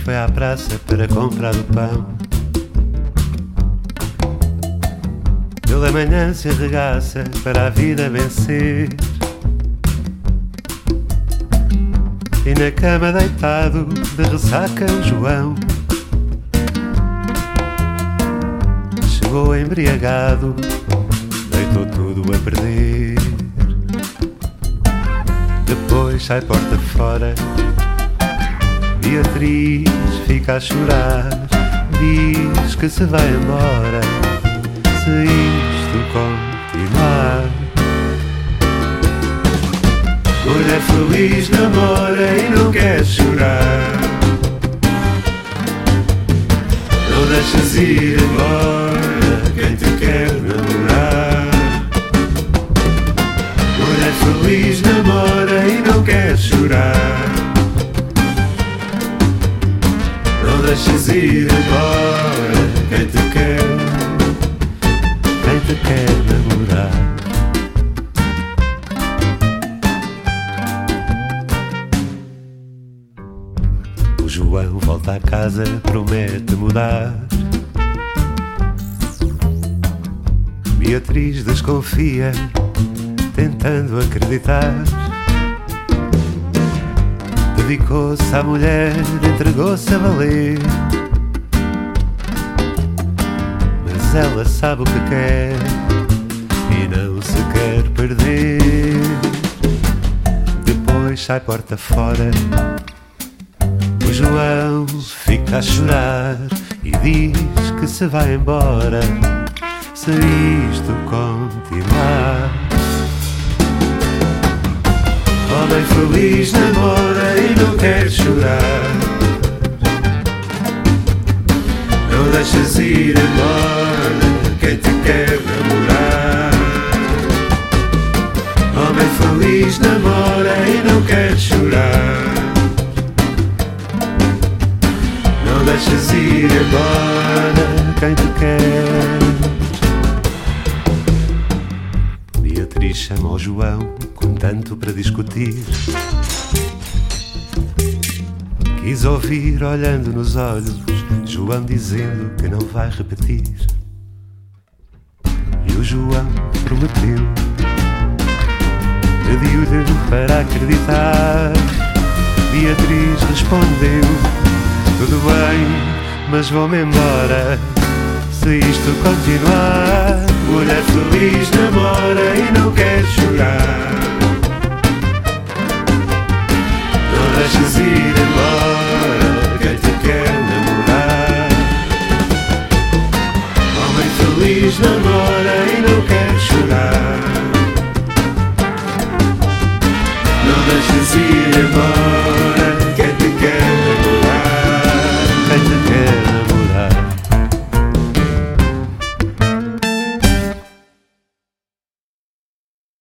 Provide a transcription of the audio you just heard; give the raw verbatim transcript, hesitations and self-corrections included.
foi à praça para comprar o pão. Pela manhã se arregaça para a vida vencer. E na cama deitado de ressaca o João chegou embriagado, deitou tudo a perder. Depois sai porta fora, Beatriz fica a chorar, diz que se vai embora se isto continuar. Mulher feliz namora e não quer chorar, não deixas ir embora quem te quer namorar. Mulher feliz namora e não quer chorar, não deixas ir embora quem te quer, quem te quer namorar. O João volta a casa, promete mudar. Beatriz desconfia, tentando acreditar. Dedicou-se à mulher, entregou-se a valer, mas ela sabe o que quer e não se quer perder. Depois sai porta fora, o João fica a chorar e diz que se vai embora se isto continuar. Homem feliz namora e não quer chorar, não deixas ir embora quem te quer namorar. Homem feliz namora e não quer chorar, não deixas ir embora quem te quer. Beatriz chama o João com tanto para discutir, quis ouvir olhando nos olhos João dizendo que não vai repetir. E o João prometeu, pediu-lhe para acreditar. Beatriz respondeu, tudo bem, mas vou-me embora se isto continuar. Mulher feliz namora e não quer chorar, não deixes ir embora quem te